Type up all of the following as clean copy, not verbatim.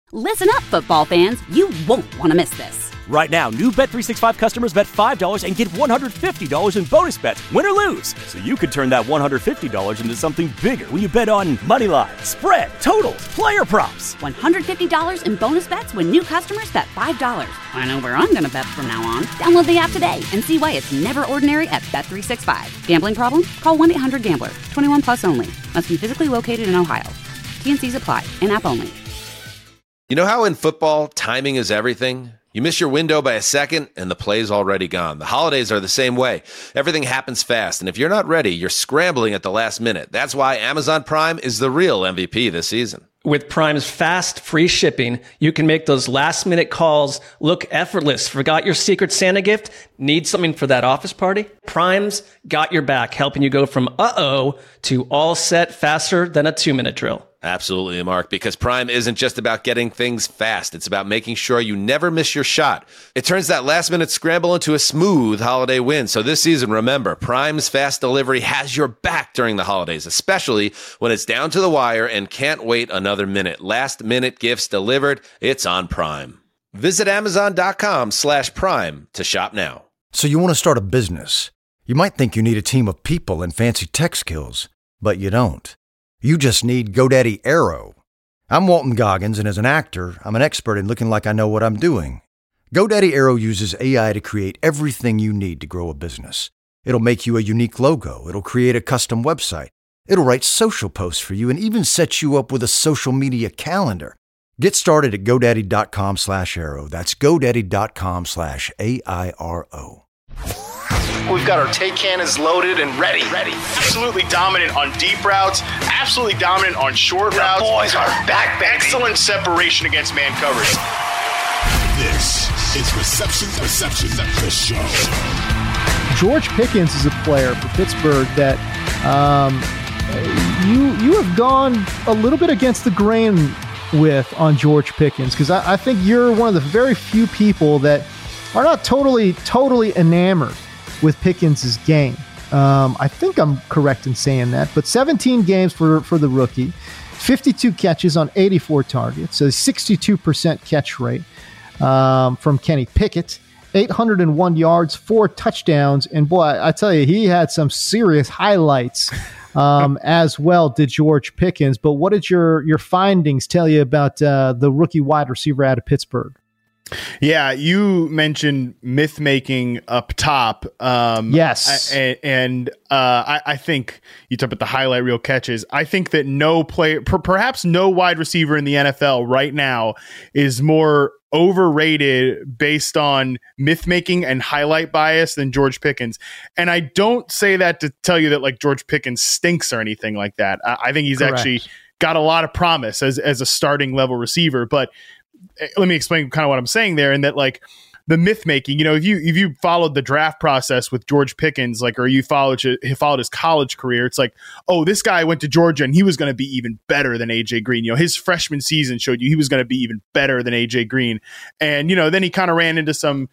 Listen up, football fans. You won't want to miss this. Right now, new Bet365 customers bet $5 and get $150 in bonus bets, win or lose. So you could turn that $150 into something bigger when you bet on money line, spread, totals, player props. $150 in bonus bets when new customers bet $5. I know where I'm going to bet from now on. Download the app today and see why it's never ordinary at Bet365. Gambling problem? Call 1-800-GAMBLER. 21 plus only. Must be physically located in Ohio. T&Cs apply. In-app only. You know how in football, timing is everything? You miss your window by a second, and the play's already gone. The holidays are the same way. Everything happens fast, and if you're not ready, you're scrambling at the last minute. That's why Amazon Prime is the real MVP this season. With Prime's fast, free shipping, you can make those last-minute calls look effortless. Forgot your Secret Santa gift? Need something for that office party? Prime's got your back, helping you go from uh-oh to all set faster than a 2-minute drill. Absolutely, Mark, because Prime isn't just about getting things fast. It's about making sure you never miss your shot. It turns that last-minute scramble into a smooth holiday win. So this season, remember, Prime's fast delivery has your back during the holidays, especially when it's down to the wire and can't wait another minute. Last-minute gifts delivered, it's on Prime. Visit Amazon.com/Prime to shop now. So you want to start a business. You might think you need a team of people and fancy tech skills, but you don't. You just need GoDaddy Aero. I'm Walton Goggins, and as an actor, I'm an expert in looking like I know what I'm doing. GoDaddy Aero uses AI to create everything you need to grow a business. It'll make you a unique logo. It'll create a custom website. It'll write social posts for you and even set you up with a social media calendar. Get started at GoDaddy.com/Aero. That's GoDaddy.com/AIRO. We've got our take cannons loaded and ready. Absolutely dominant on deep routes. Absolutely dominant on short routes. Boys are back, baby. Excellent separation against man coverage. This is Reception, the show. George Pickens is a player for Pittsburgh that you have gone a little bit against the grain with on George Pickens, because I think you're one of the very few people that are not totally enamored with Pickens' game. I think I'm correct in saying that, but 17 games for the rookie, 52 catches on 84 targets, a 62% catch rate from Kenny Pickett, 801 yards, 4 touchdowns, and boy, I tell you, he had some serious highlights as well, did George Pickens. But what did your findings tell you about the rookie wide receiver out of Pittsburgh? Yeah, you mentioned myth making up top. Yes. I think you talk about the highlight reel catches. I think that no player, perhaps no wide receiver in the NFL right now is more overrated based on myth making and highlight bias than George Pickens. And I don't say that to tell you that like George Pickens stinks or anything like that. I think he's Correct. actually got a lot of promise as a starting level receiver, but let me explain kind of what I'm saying there, and that like the myth making, if you followed the draft process with George Pickens, like, or you followed his college career, it's like, oh, this guy went to Georgia and he was going to be even better than AJ Green. His freshman season showed you he was going to be even better than AJ Green. And, then he kind of ran into some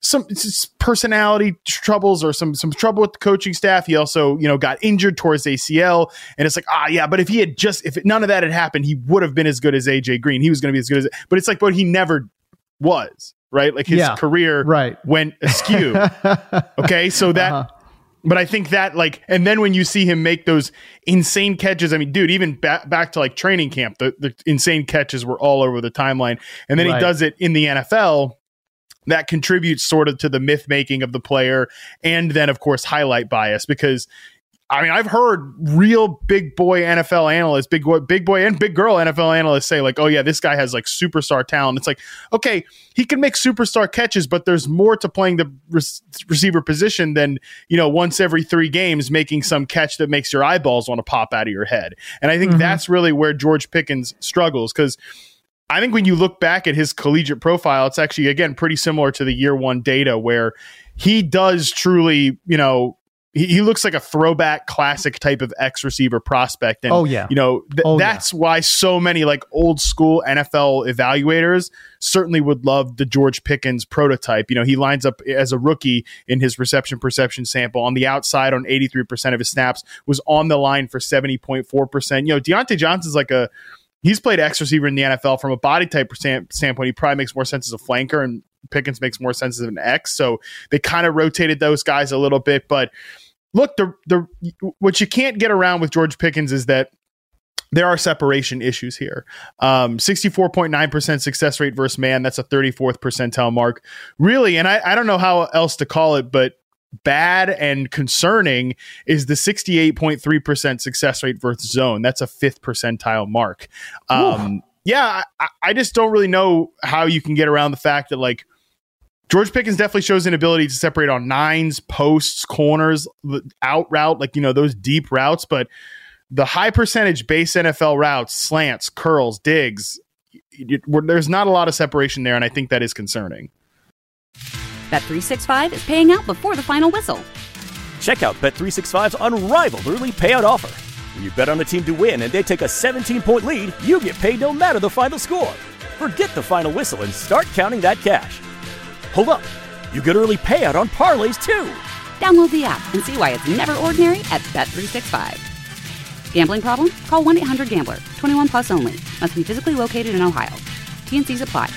personality troubles or some trouble with the coaching staff. He also, got injured towards ACL, and it's like, but if none of that had happened, he would have been as good as AJ Green. He was going to be as good as, but it's like, but he never was, right? Like his career went askew. Okay. So that, but I think that like, and then when you see him make those insane catches, I mean, dude, even back to like training camp, the insane catches were all over the timeline. And then he does it in the NFL. That contributes sort of to the myth making of the player, and then of course highlight bias, because I mean, I've heard real big boy NFL analysts, big boy and big girl NFL analysts say like, oh yeah, this guy has like superstar talent. It's like, okay, he can make superstar catches, but there's more to playing the receiver position than, once every 3 games making some catch that makes your eyeballs want to pop out of your head. And I think that's really where George Pickens struggles, because I think when you look back at his collegiate profile, it's actually, again, pretty similar to the year 1 data, where he does truly, he looks like a throwback classic type of X receiver prospect. And, that's why so many like old school NFL evaluators certainly would love the George Pickens prototype. He lines up as a rookie in his reception perception sample on the outside on 83% of his snaps, was on the line for 70.4%. Deontay Johnson's like a he's played X receiver in the NFL. From a body type standpoint, he probably makes more sense as a flanker, and Pickens makes more sense as an X. So they kind of rotated those guys a little bit. But look, what you can't get around with George Pickens is that there are separation issues here. 64.9% success rate versus man. That's a 34th percentile mark. Really, and I don't know how else to call it, but bad and concerning is the 68.3% success rate versus zone. That's a 5th percentile mark. Yeah, I just don't really know how you can get around the fact that, like, George Pickens definitely shows an ability to separate on nines, posts, corners, out route, like, those deep routes. But the high percentage base NFL routes, slants, curls, digs, there's not a lot of separation there, and I think that is concerning. Bet365 is paying out before the final whistle. Check out Bet365's unrivaled early payout offer. When you bet on a team to win and they take a 17-point lead, you get paid no matter the final score. Forget the final whistle and start counting that cash. Hold up. You get early payout on parlays, too. Download the app and see why it's never ordinary at Bet365. Gambling problem? Call 1-800-GAMBLER. 21 plus only. Must be physically located in Ohio. T&Cs apply.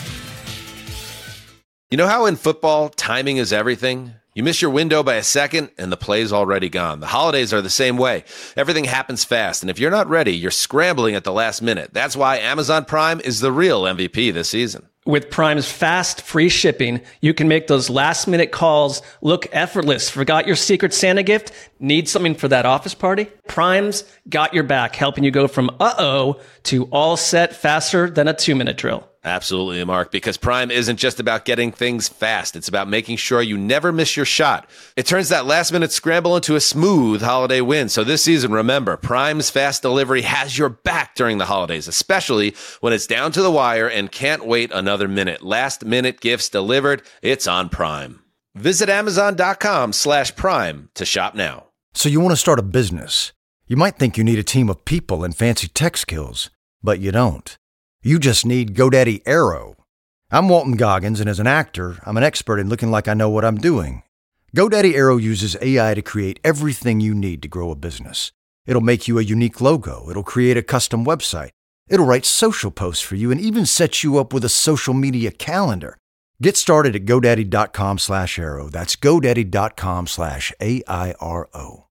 You know how in football, timing is everything? You miss your window by a second, and the play's already gone. The holidays are the same way. Everything happens fast, and if you're not ready, you're scrambling at the last minute. That's why Amazon Prime is the real MVP this season. With Prime's fast, free shipping, you can make those last-minute calls look effortless. Forgot your Secret Santa gift? Need something for that office party? Prime's got your back, helping you go from uh-oh to all set faster than a 2-minute drill. Absolutely, Mark, because Prime isn't just about getting things fast. It's about making sure you never miss your shot. It turns that last-minute scramble into a smooth holiday win. So this season, remember, Prime's fast delivery has your back during the holidays, especially when it's down to the wire and can't wait another minute. Last-minute gifts delivered. It's on Prime. Visit Amazon.com/Prime to shop now. So you want to start a business. You might think you need a team of people and fancy tech skills, but you don't. You just need GoDaddy Aero. I'm Walton Goggins, and as an actor, I'm an expert in looking like I know what I'm doing. GoDaddy Aero uses AI to create everything you need to grow a business. It'll make you a unique logo. It'll create a custom website. It'll write social posts for you and even set you up with a social media calendar. Get started at GoDaddy.com/Aero. That's GoDaddy.com/AIRO.